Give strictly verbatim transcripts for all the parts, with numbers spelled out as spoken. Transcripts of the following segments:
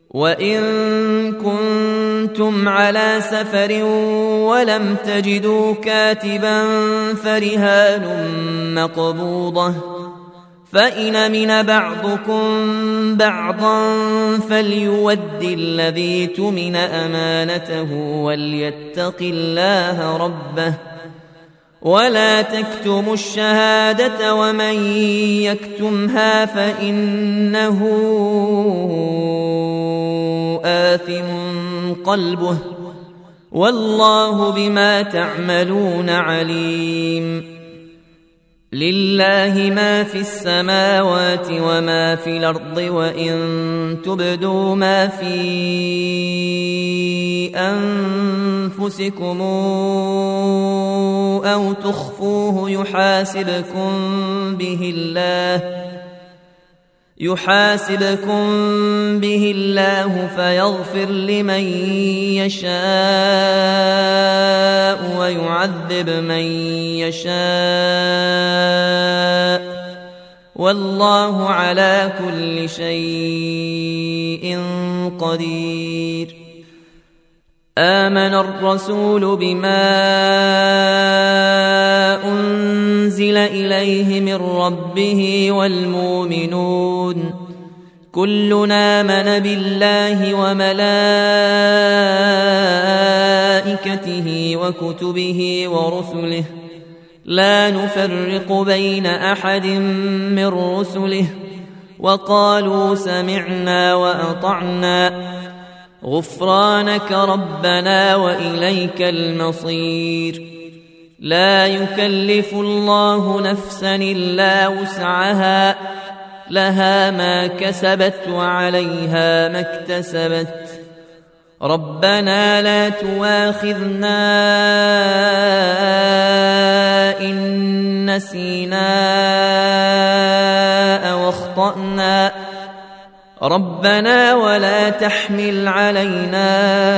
وإن كنتم على سفر ولم تجدوا كاتبا فرهان مقبوضة، فإن أمن بعضكم بعضا فليؤد الذي اؤتمن أمانته وليتق الله ربه، ولا تكتموا الشهادة ومن يكتمها فإنه آثم قلبه، والله بما تعملون عليم. لله ما في السماوات وما في الأرض، وإن تبدوا ما في أنفسكم أو تخفوه يحاسبكم به الله يحاسبكم به الله فيغفر لمن يشاء ويعذب من يشاء، والله على كل شيء قدير. آمن الرسول بما أنزل إليه من ربه والمؤمنون كلنا آمن بالله وملائكته وكتبه ورسله لا نفرق بين أحد من رسله، وقالوا سمعنا وأطعنا غفرانك ربنا وإليك المصير. لا يكلف الله نفسا إلا وسعها، لها ما كسبت وعليها ما اكتسبت. ربنا لا تؤاخذنا إن نسينا أو أخطأنا، ربنا ولا تحمل علينا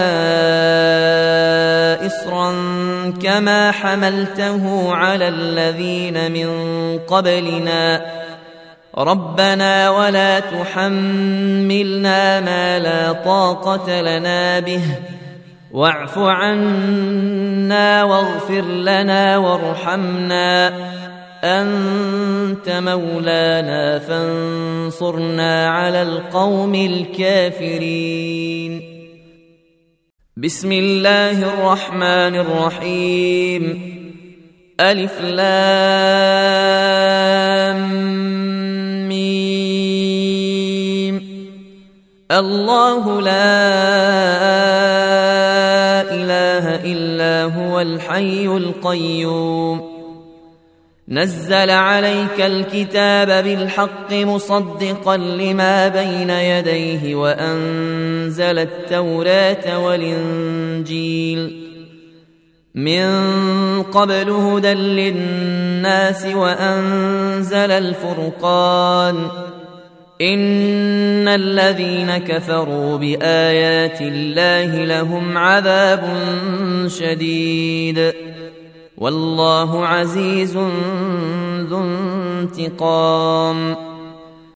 إصرا كما حملته على الذين من قبلنا، ربنا ولا تحملنا ما لا طاقة لنا به، واعف عنا واغفر لنا وارحمنا، أنت مولانا فانصرنا على القوم الكافرين. بسم الله الرحمن الرحيم. ألف لام ميم. الله لا إله إلا هو الحي القيوم، نزل عليك الكتاب بالحق مصدقا لما بين يديه وأنزل التوراة والإنجيل من قبل هدى للناس وأنزل الفرقان، إن الذين كفروا بآيات الله لهم عذاب شديد، والله عزيز ذو انتقام.